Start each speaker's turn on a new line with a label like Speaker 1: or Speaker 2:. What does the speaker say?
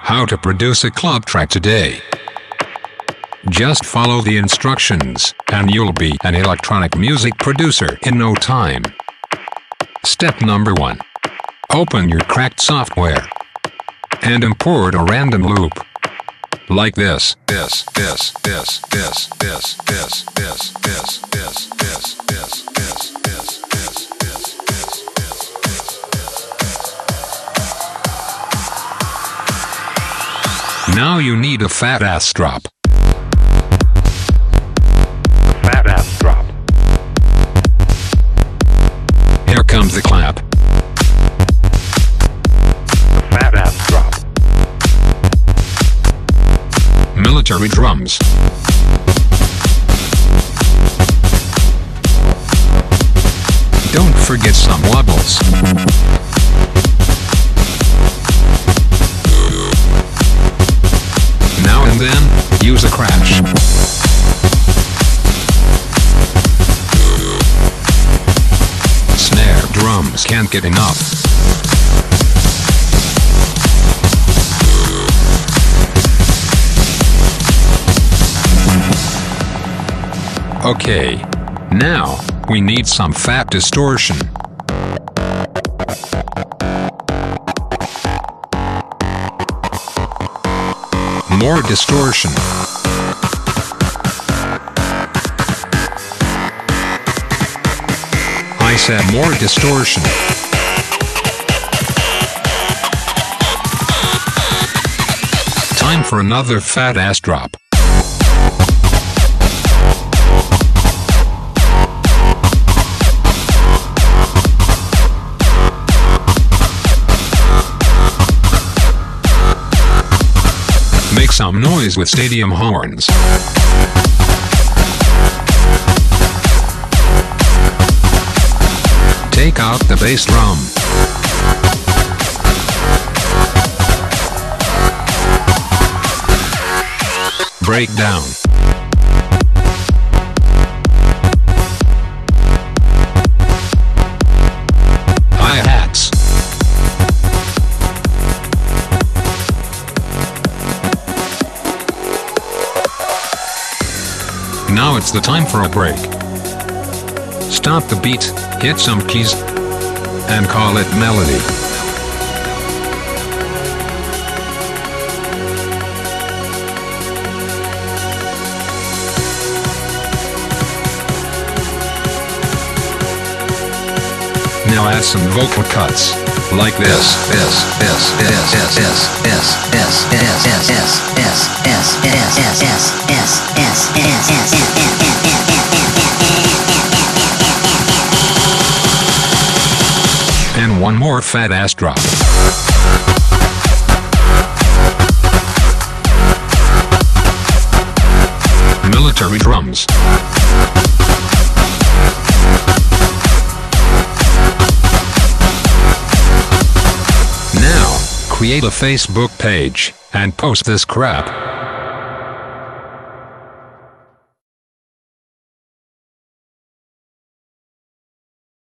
Speaker 1: How to produce a club track today. Just follow the instructions, and you'll be an electronic music producer in no time. Step number 1. Open your cracked software and import a random loop. Like this. Now you need a fat ass drop. Fat ass drop. Here comes the clap. Fat ass drop. Military drums. Don't forget some wobbles. Now and then, use a crash. Snare drums can't get enough. Okay, now, we need some fat distortion. More distortion. I said more distortion. Time for another fat ass drop. Make some noise with stadium horns. Take out the bass drum. Break down. Hi-hats. Now it's the time for a break. Stop the beat, hit some keys, and call it melody. Now add some vocal cuts, like this. And one more fat ass drop. Military drums. Now, create a Facebook page and post this crap.